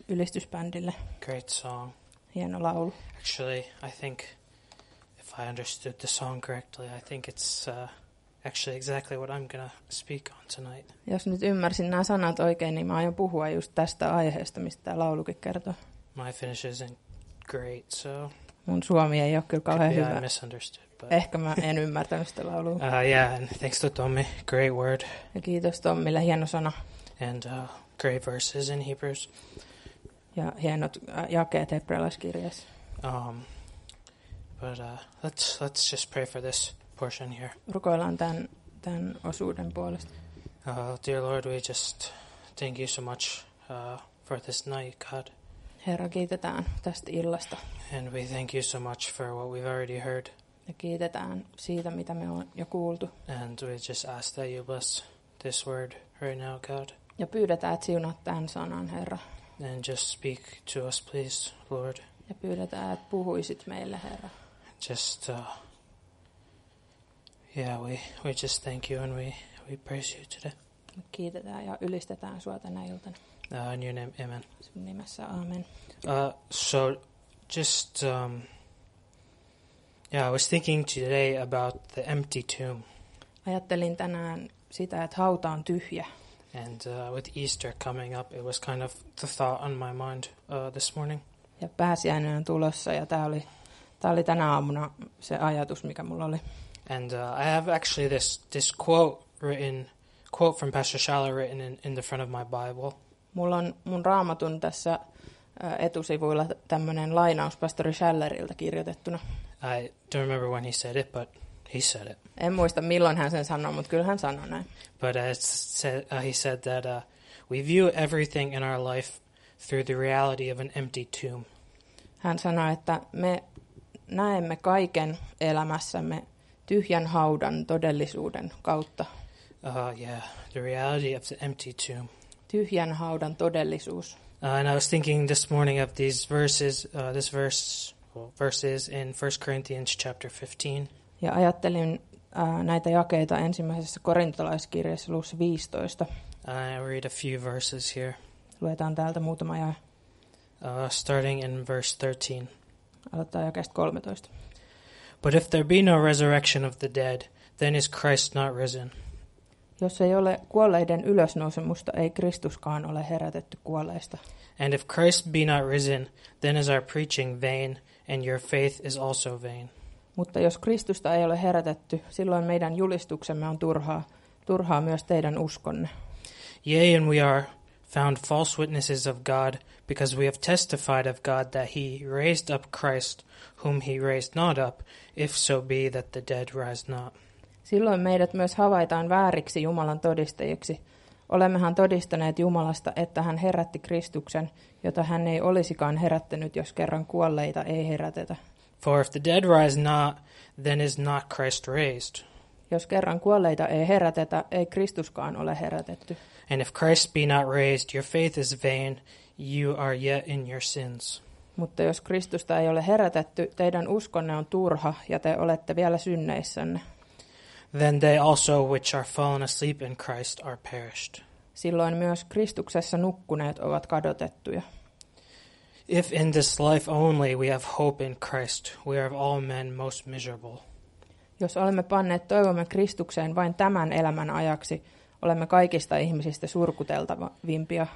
ylistysbändille. Great song. Hieno laulu. Actually, I think if I understood the song correctly, I think it's actually exactly what I'm going to speak on tonight. Jos nyt ymmärsin nämä sanat oikein, niin mä aion puhua just tästä aiheesta, mistä tämä laulukin kertoo. My Finnish isn't great, so Mun suomi ei ole kyllä kauhean maybe I hyvä. misunderstood. But Ehkä mä en ymmärtänyt sitä laulua. yeah, and thanks to Tommy, great word, Ja kiitos Tommille, hieno sana. and great verses in Hebrews. Ja hienot jakeet hebrealaiskirjassa. But let's just pray for this portion here. Rukoillaan tämän osuuden puolesta. Dear Lord, we just thank you so much for this night, God. Herra, kiitetään tästä illasta. And we thank you so much for what we've already heard. Ja kiitetään siitä, mitä me on jo kuultu. And we just ask that you bless this word right now, God. Ja pyydetään, että siunaat tämän sanan, Herra. And just speak to us, please, Lord. Ja pyydetään, että puhuisit meille, Herra. Just, we just thank you and we praise you today. Me kiitetään ja ylistetään sua tänä iltana. In your name, amen. Sun nimessä, aamen. So just, I was thinking today about the empty tomb. Ajattelin tänään sitä, että hauta on tyhjä. And with Easter coming up, it was kind of the thought on my mind this morning. Ja pääsiäinen on tulossa ja tää oli tänä aamuna se ajatus, mikä mulla oli. And I have actually this quote from Pastor Schaller written in the front of my Bible. Mulla on mun raamatun tässä etusivuilla tämmöinen lainaus pastori Schallerilta kirjoitettuna. I don't remember when he said it, but he said it. En muista milloin hän sen sanoi, mutta kyllä hän sanoi näin. But he said that we view everything in our life through the reality of an empty tomb. Hän sanoi, että me näemme kaiken elämässämme tyhjän haudan todellisuuden kautta. The reality of the empty tomb. Tyhjän haudan todellisuus. And I was thinking this morning of these verses, verses in 1 Corinthians chapter 15. Ja ajattelin näitä jakeita ensimmäisessä korintolaiskirjassa luvussa 15. I read a few verses here. Luetaan täältä muutama jae. Starting in verse 13. Aloittaa jakeesta 13. But if there be no resurrection of the dead, then is Christ not risen. Jos ei ole kuolleiden ylösnousemusta, ei Kristuskaan ole herätetty kuolleista. And if Christ be not risen, then is our preaching vain, and your faith is also vain. Mutta jos Kristusta ei ole herätetty, silloin meidän julistuksemme on turhaa myös teidän uskonne. Yea, and we are found false witnesses of God, because we have testified of God that he raised up Christ, whom he raised not up, if so be that the dead rise not. Silloin meidät myös havaitaan vääriksi Jumalan todistajiksi. Olemmehan todistaneet Jumalasta, että hän herätti Kristuksen, jota hän ei olisikaan herättänyt, jos kerran kuolleita ei herätetä. For if the dead rise not, then is not Christ raised. Jos kerran kuolleita ei herätetä, ei Kristuskaan ole herätetty. And if Christ be not raised, your faith is vain, you are yet in your sins. Mutta jos Kristusta ei ole herätetty, teidän uskonne on turha ja te olette vielä synneissänne. Then they also which are fallen asleep in Christ are perished. Silloin myös Kristuksessa nukkuneet ovat kadotettuja. If in this life only we have hope in Christ, we are of all men most miserable. Jos olemme panneet toivomme Kristukseen vain tämän elämän ajaksi, olemme kaikista ihmisistä surkuteltavimpia.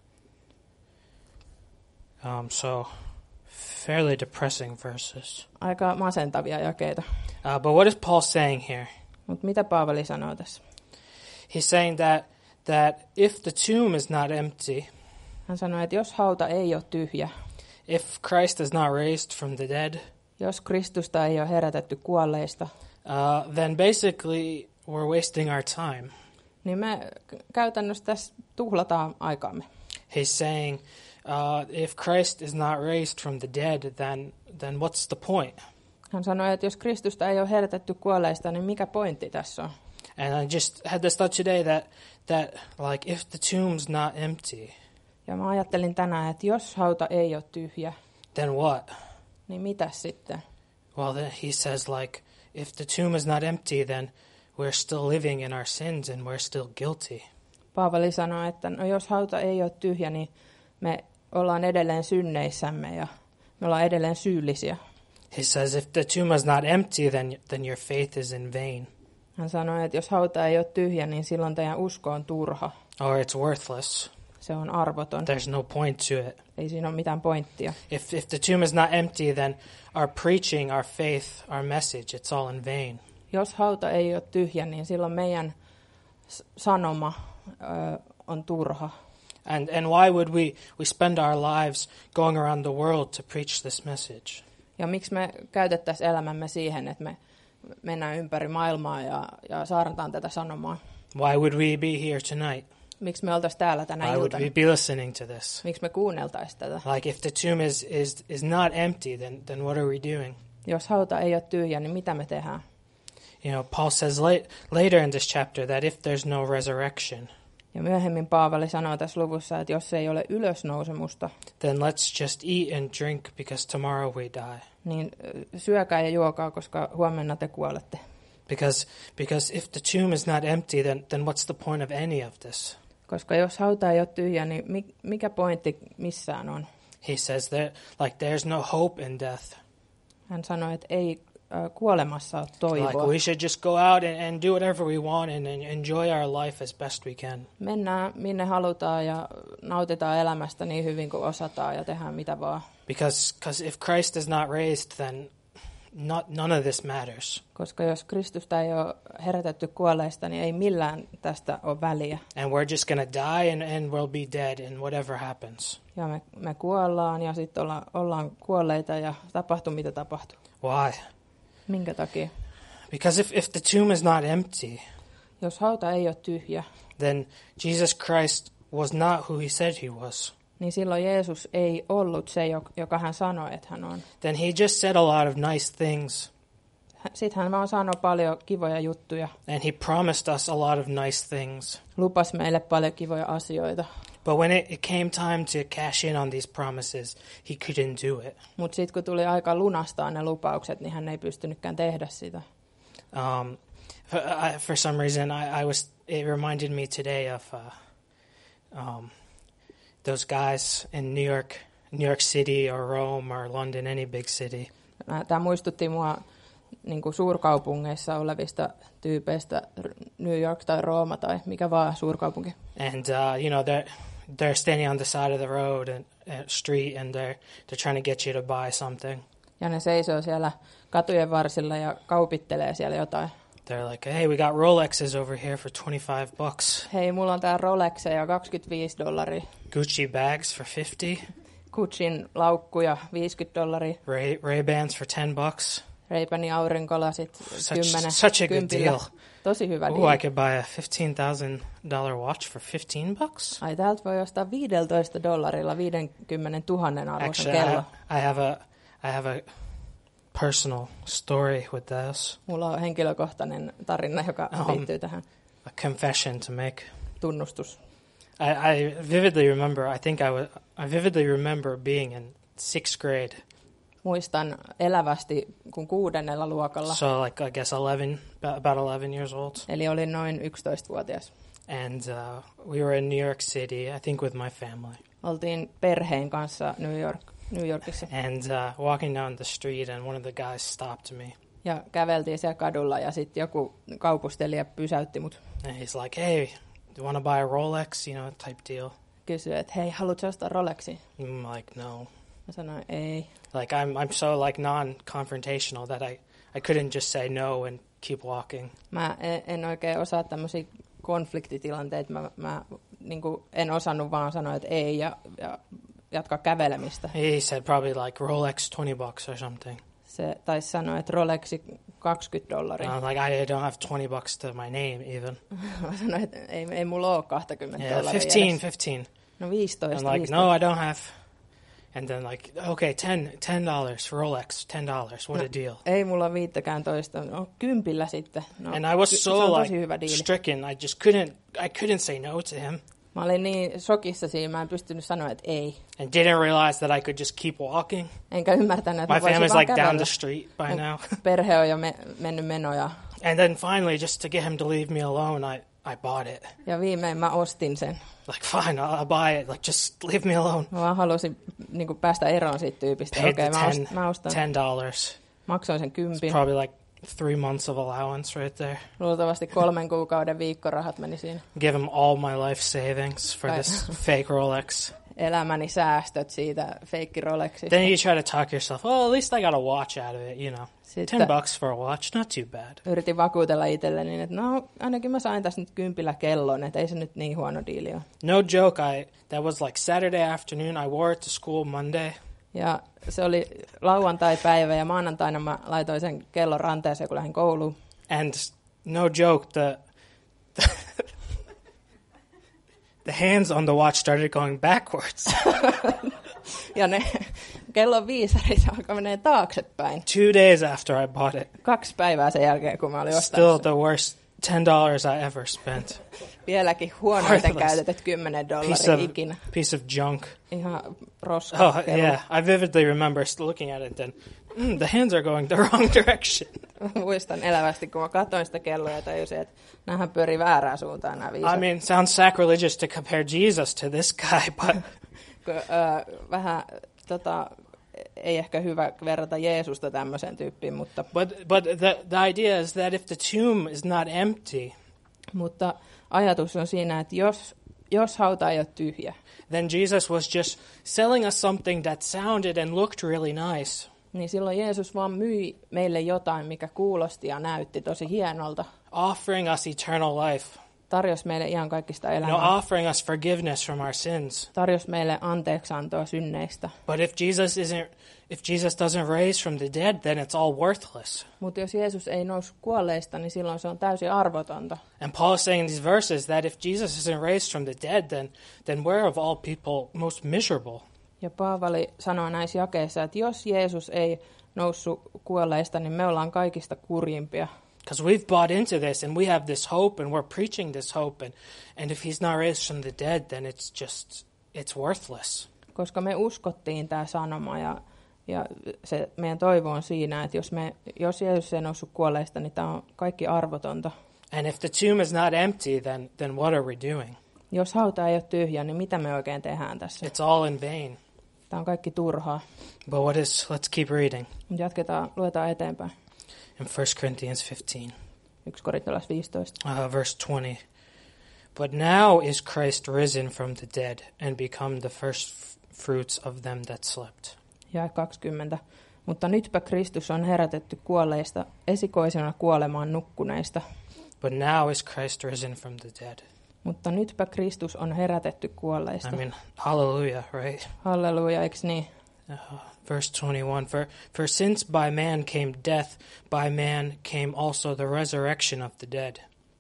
So fairly depressing verses. Aika masentavia jakeita. But what is Paul saying here? Mutta mitä Paavali sanoo tässä? He's saying that if the tomb is not empty, Hän sanoo, että jos hauta ei ole tyhjä, if Christ is not raised from the dead, jos Kristusta ei ole herätetty kuolleista, then basically we're wasting our time. niin me käytännössä tässä tuhlataan aikaamme. He's saying, if Christ is not raised from the dead, then what's the point? Hän sanoi, että jos Kristusta ei ole herätetty kuolleista, niin mikä pointti tässä on? And I just had this thought today that like if the tomb's not empty, Ja mä ajattelin tänään, että jos hauta ei ole tyhjä, then what? niin mitä sitten? Well, then he says like if the tomb is not empty, then we're still living in our sins and we're still guilty. Paavali sanoi, että no jos hauta ei ole tyhjä, niin me ollaan edelleen synneissämme ja me ollaan edelleen syyllisiä. He says, if the tomb is not empty, then your faith is in vain, Hän sanoi, että jos hauta ei ole tyhjä, niin silloin teidän usko on turha. or it's worthless. Se on arvoton. There's no point to it. Ei siinä ole mitään pointtia. If the tomb is not empty, then our preaching, our faith, our message, it's all in vain. Jos hauta ei ole tyhjä, niin silloin meidän sanoma on turha. And why would we spend our lives going around the world to preach this message? Ja miksi me käytettäisiin elämämme siihen, että me mennään ympäri maailmaa ja saarnataan tätä sanomaa? Why would we be here tonight? Miksi me oltaisiin täällä tänä Why would iltana? we be listening to this? Miksi me kuunneltaisiin tätä? Like, if the tomb is not empty, then what are we doing? Jos hauta ei ole tyhjä, niin mitä me tehdään? You know, Paul says later in this chapter that if there's no resurrection, Ja myöhemmin Paavali sanoo tässä luvussa, että jos ei ole ylösnousemusta, then let's just eat and drink because tomorrow we die. niin syökää ja juokaa, koska huomenna te kuolette. Because if the tomb is not empty, then what's the point of any of this? Koska jos hauta ei ole tyhjä, niin mikä pointti missään on? He says that there's no hope in death. Hän sanoi, että ei kuolemassa ole toivoa. Like we should just go out and do whatever we want and enjoy our life as best we can. Mennään minne halutaan ja nautitaan elämästä niin hyvin kuin osataan ja tehdään mitä vaan. Because if Christ is not raised, then none of this matters. Koska jos Kristusta ei ole herätetty kuolleista, niin ei millään tästä ole väliä. And we're just going to die and we'll be dead and whatever happens. Ja me kuollaan ja sitten ollaan kuolleita ja tapahtuu mitä tapahtuu. Why? Minkä takia? Because if the tomb is not empty, Jos hauta ei ole tyhjä, then Jesus Christ was not who he said he was. niin silloin Jeesus ei ollut se, joka hän sanoi, että hän on. Then he just said a lot of nice things. Sitten hän vaan sanoi paljon kivoja juttuja. And he promised us a lot of nice things. Lupas meille paljon kivoja asioita. But when it came time to cash in on these promises, he couldn't do it. Mutta sitten kun tuli aika lunastaa ne lupaukset, niin hän ei pystynytkään tehdä sitä. For some reason, it reminded me today of those guys in New York City or Rome or London, any big city. Tämä muistutti mua niin kuin suurkaupungeissa olevista tyypeistä, New York tai Rooma tai mikä vaan suurkaupunki. And they're standing on the side of the road and street, and they're trying to get you to buy something. Ja ne seisoo siellä katujen varsilla ja kaupittelee siellä jotain. They're like, hey, we got Rolexes over here for $25. Hei, mulla on tää Rolexeja $25. Gucci bags for $50. Gucciin laukkuja $50. Ray-Bans for $10. Ray-Banin aurinkolasit 10. Such a good deal. Tosi hyvä Oh, deal. I could buy a $15,000 watch for $15. Ai, täältä voi ostaa $15 50 000 arvoisen Actually, kello. I have a personal story with this. Mulla on henkilökohtainen tarina, joka liittyy tähän. A confession to make. Tunnustus. I vividly remember. I vividly remember being in 6th grade. Muistan elävästi, kun 6. luokalla, So like I guess about 11 years old. eli olin noin 11-vuotias. And we were in New York City, I think with my family. Oltiin perheen kanssa New Yorkissa And walking down the street, and one of the guys stopped me. ja käveltiin siellä kadulla ja sitten joku kaupustelija pysäytti mut. And he's like, hey, do you want to buy a Rolex, type deal? Kysyi, että hei, haluatko ostaa Rolexi? I'm like, no. Mä sanoin, ei. Like I'm so like non-confrontational that I couldn't just say no and keep walking. Mä en oikein osaa tämmöisiä konfliktitilanteita. Mä niin kuin en osannut vaan sanoa, että ei ja jatkaa kävelemistä. He said probably like Rolex $20 or something. Se taisi sanoa, että Rolexi $20. And I was like, I don't have $20 to my name even. Mä sanoin, että ei mulla ole $20. Yeah, 15. No 15. I'm like, no, I don't have. And then like, okay, $10 Rolex, $10. What a deal. Ei mulla 15. No 10 sitten. No, And I was se so on tosi like hyvä diili. stricken. I couldn't say no to him. Mä olin niin shokissa siinä, mä en pystynyt sanoa, että ei. And didn't realize that I could just keep walking. Enkä ymmärtänyt, että My mä voisin family's vaan like down kävellä. the street by now. Perhe on jo mennyt menoja. And then finally, just to get him to leave me alone, I bought it. Ja viimein mä ostin sen. Like, fine, I'll buy it. Like, just leave me alone. Mä vaan halusin niin kuin päästä eroon siitä tyypistä. Paid Okei, mä ostan. $10. Maksoin sen 10. Probably like 3 months of allowance right there. Luultavasti 3 kuukauden viikkorahat meni siinä. Give him all my life savings for this fake Rolex. Elämäni säästöt siitä feikki Rolexista. Then you try to talk yourself, oh, at least I got a watch out of it, you know. Sitten $10 for a watch, not too bad. yritin vakuutella itselleni, että no ainakin mä sain tässä nyt 10 kellon, että ei se nyt niin huono diili ole. No joke, that was like Saturday afternoon, I wore it to school Monday. Ja se oli lauantai-päivä ja maanantaina mä laitoin sen kellon ranteeseen, kun lähdin kouluun. And no joke, the hands on the watch started going backwards. Ja ne kellon viisarit alkoi menee taaksepäin. 2 days after I bought it. 2 päivää sen jälkeen, kun mä olin Still ostanut the worst $10 I ever spent. vieläkin huonoiten käytetyt $10 ikinä. Piece of junk. Ihan roska. Oh, yeah. I vividly remember looking at it and the hands are going the wrong direction. Muistan elävästi, kun mä katsoin sitä kelloa ja tajusin, että näähän pyörii väärään suuntaan nämä viisat. I mean, sounds sacrilegious to compare Jesus to this guy, but vähän ei ehkä hyvä verrata Jeesusta tämmöiseen tyyppiin, mutta but the idea is that if the tomb is not empty, mutta ajatus on siinä, että jos hauta ei ole tyhjä, then Jesus was just selling us something that sounded and looked really nice. niin silloin Jeesus vaan myi meille jotain, mikä kuulosti ja näytti tosi hienolta. Offering us eternal life. Tarjosi meille ihan kaikista elämää. Offering us forgiveness from our sins. Tarjosi meille anteeksiantoa synneistä. But if Jesus doesn't raise from the dead, then it's all worthless. Mutta jos Jeesus ei noussut kuolleista, niin silloin se on täysin arvotonta. And Paul is saying in these verses that if Jesus isn't raised from the dead, then we're of all people most miserable. Ja Paavali sanoo näissä jakeissa, että jos Jeesus ei noussut kuolleista, niin me ollaan kaikista kurjimpia. Because we've bought into this and we have this hope and we're preaching this hope and if he's not raised from the dead, then it's worthless. Koska me uskottiin tämä sanoma ja se meidän toivo on siinä, että jos Jeesus ei noussut kuolleista, niin tämä on kaikki arvotonta. And if the tomb is not empty, then what are we doing? Jos hauta ei ole tyhjä, niin mitä me oikein tehdään tässä? It's all in vain. Tämä on kaikki turhaa. But let's keep reading. Luetaan eteenpäin. In 1 Corinthians 15. 1 Korintalais 15. Verse 20. But now is Christ risen from the dead and become the first fruits of them that slept. Ja 20. Mutta nytpä Kristus on herätetty kuolleista, esikoisena kuolemaan nukkuneista. But now is Christ risen from the dead. Mutta nytpä Kristus on herätetty kuolleista. I mean, hallelujah, right? Halleluja, eikö niin? Verse 21, for since by man came death, by man came also the resurrection of the dead.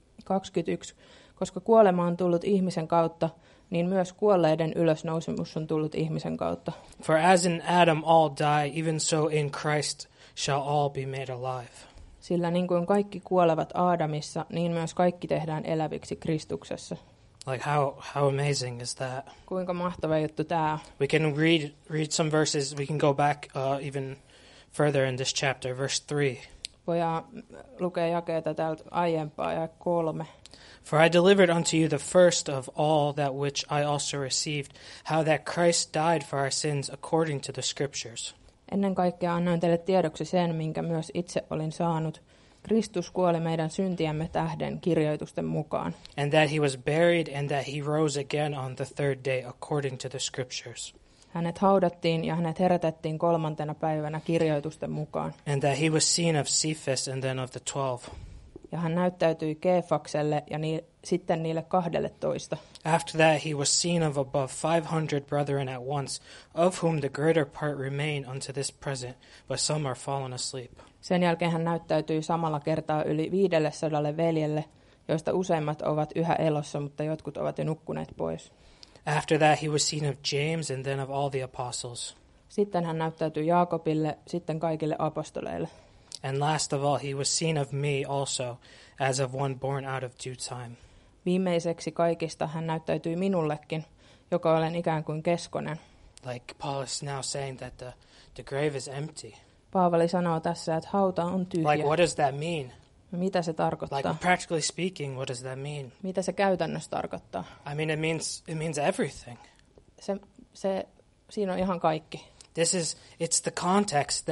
21. Koska kuolema on tullut ihmisen kautta, niin myös kuolleiden ylösnousemus on tullut ihmisen kautta. For as in Adam all die, even so in Christ shall all be made alive. Sillä niin kuin kaikki kuolevat Aadamissa, niin myös kaikki tehdään eläviksi Kristuksessa. Like how amazing is that? Kuinka mahtava juttu tämä. We can read some verses. We can go back even further in this chapter, verse 3. Voidaan lukea jakeita täältä aiempaa ja 3. For I delivered unto you the first of all that which I also received, how that Christ died for our sins according to the Scriptures. Ennen kaikkea annoin teille tiedoksi sen, minkä myös itse olin saanut. Kristus kuoli meidän syntiämme tähden kirjoitusten mukaan. And that he was buried and that he rose again on the third day according to the Scriptures. Hänet haudattiin ja hänet herätettiin 3. päivänä kirjoitusten mukaan. And that he was seen of Cephas and then of the 12. Ja hän näyttäytyi Keefakselle ja sitten niille 12. After that he was seen of above 500 brethren at once, of whom the greater part remain unto this present, but some are fallen asleep. Sen jälkeen hän näyttäytyi samalla kertaa yli 500 veljelle, joista useimmat ovat yhä elossa, mutta jotkut ovat jo nukkuneet pois. After that he was seen of James and then of all the apostles. Sitten hän näyttäytyi Jaakobille, sitten kaikille apostoleille. And last of all he was seen of me also, as of one born out of due time. Viimeiseksi kaikista hän näyttäytyi minullekin, joka olen ikään kuin keskonen. Like Paul is now saying that the grave is empty. Paavali sanoo tässä, että hauta on tyhjä. Like what does that mean? Mitä se tarkoittaa? Like practically speaking, what does that mean? Mitä se käytännössä tarkoittaa? I mean, it means everything. Siinä on ihan kaikki. It's the context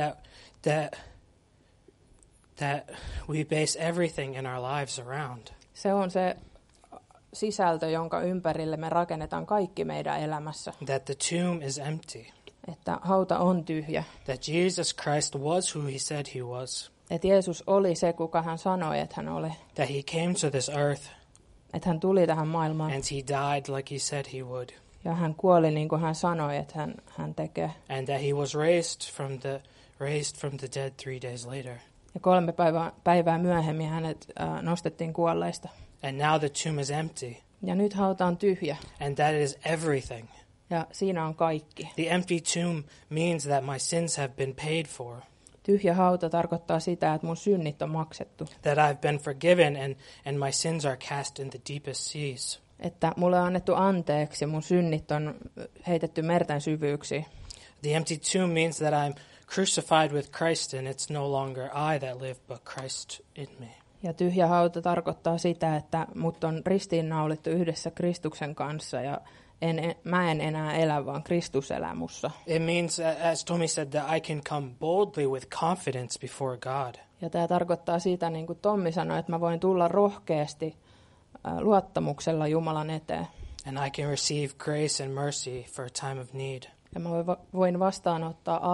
that we base everything in our lives around. Se on se sisältö, jonka ympärille me rakennetaan kaikki meidän elämässä. That the tomb is empty. Että hauta on tyhjä. That Jesus Christ was who he said he was. Että Jeesus oli se, kuka hän sanoi, että hän oli. That he came to this earth. Että hän tuli tähän maailmaan. And he died like he said he would. Ja hän kuoli niin kuin hän sanoi, että hän tekee. And that he was raised from the dead 3 days later. Ja 3 päivää myöhemmin hänet nostettiin kuolleista. And now the tomb is empty. Ja nyt hauta on tyhjä. And that is everything. Ja siinä on kaikki. The empty tomb means that my sins have been paid for. Tyhjä hauta tarkoittaa sitä, että mun synnit on maksettu. That I've been forgiven and my sins are cast in the deepest seas. Että mulle on annettu anteeksi, mun synnit on heitetty merten syvyyksiin. The empty tomb means that I'm crucified with Christ and it's no longer I that live but Christ in me. Ja tyhjä hauta tarkoittaa sitä, että mut on ristiinnaulittu yhdessä Kristuksen kanssa ja mä en enää elä, vaan Kristus elää mussa. It means, as Tommy said, that I can come boldly with confidence before God. Ja tämä tarkoittaa sitä, niin kuin Tommi sanoi, että mä voin tulla rohkeasti luottamuksella Jumalan eteen. And I can receive grace and mercy for a time of need. Ja mä voin vastaanottaa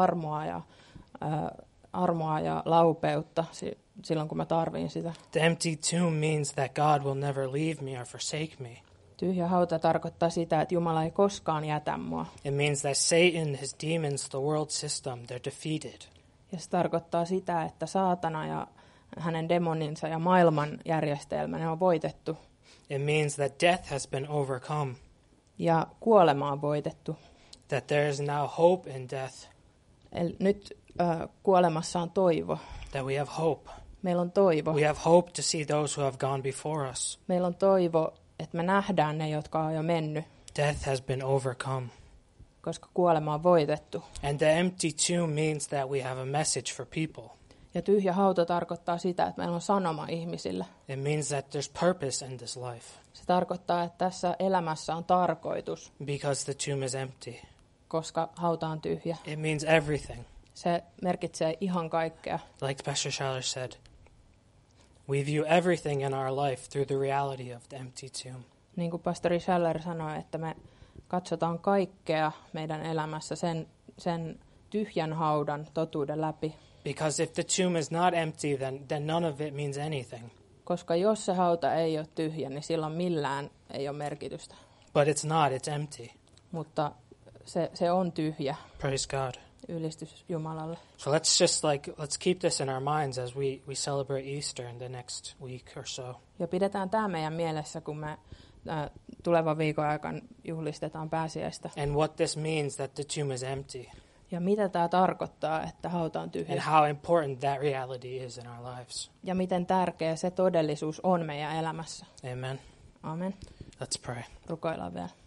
armoa ja laupeutta silloin, kun mä tarvin sitä. The empty tomb means that God will never leave me or forsake me. Tyhjä hauta tarkoittaa sitä, että Jumala ei koskaan jätä mua. It means that Satan, his demons, the world system, they're defeated. Ja se tarkoittaa sitä, että saatana ja hänen demoninsa ja maailman järjestelmä, ne on voitettu. It means that death has been overcome. Ja kuolema on voitettu. That there is now hope in death. Eli nyt kuolemassa on toivo. That we have hope. Meillä on toivo. We have hope to see those who have gone before us. Meillä on toivo, että me nähdään ne, jotka on jo mennyt. Death has been overcome. Koska kuolema on voitettu. And the empty tomb means that we have a message for people. Ja tyhjä hauta tarkoittaa sitä, että meillä on sanoma ihmisille. It means that there's purpose in this life. Se tarkoittaa, että tässä elämässä on tarkoitus. Because the tomb is empty. Koska hauta on tyhjä. It means everything. Se merkitsee ihan kaikkea. Like Pastor Schaller said, we view everything in our life through the reality of the empty tomb. Niin kuin pastori Schaller sanoi, että me katsotaan kaikkea meidän elämässä sen tyhjän haudan totuuden läpi. Because if the tomb is not empty, then none of it means anything. Koska jos se hauta ei ole tyhjä, niin silloin millään ei ole merkitystä. But it's not, it's empty. Mutta se on tyhjä. Praise God. Ylistys Jumalalle. So let's keep this in our minds as we celebrate Easter in the next week or so. Ja pidetään tämä meidän mielessä, kun me tulevan viikon aikana juhlistetaan pääsiäistä. And what this means that the tomb is empty. Ja mitä tämä tarkoittaa, että hauta on tyhjä. And how important that reality is in our lives. Ja miten tärkeä se todellisuus on meidän elämässä. Amen. Amen. Let's pray. Rukoillaan vielä.